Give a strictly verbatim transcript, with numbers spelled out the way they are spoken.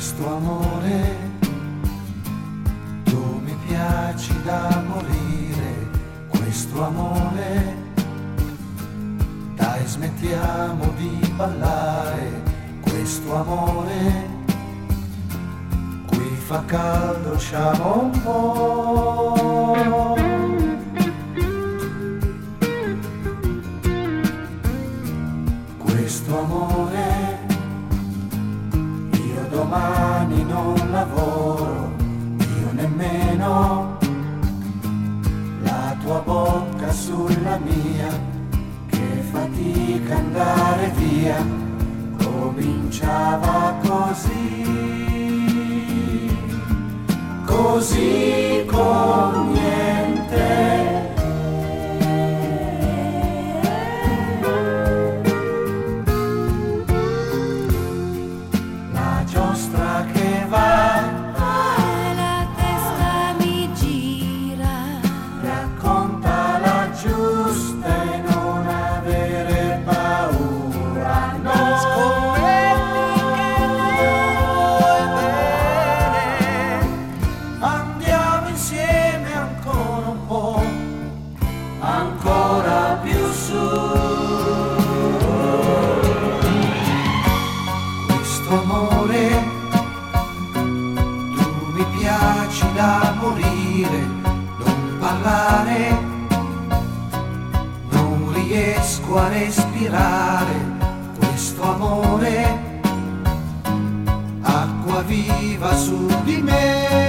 questo amore, tu mi piaci da morire, questo amore, dai smettiamo di ballare, questo amore, qui fa caldo, usciamo un po'. Questo amore, io domani non lavoro, io nemmeno, la tua bocca sulla mia, che fatica andare via, cominciava così, così con niente. Giostra che va, ah, la testa mi gira, raccontala giusta e non avere paura, no. Scommetti che vuoi bene, andiamo insieme ancora un po', ancora più su. Amore, tu mi piaci da morire, non parlare, non riesco a respirare, questo amore, acqua viva su di me.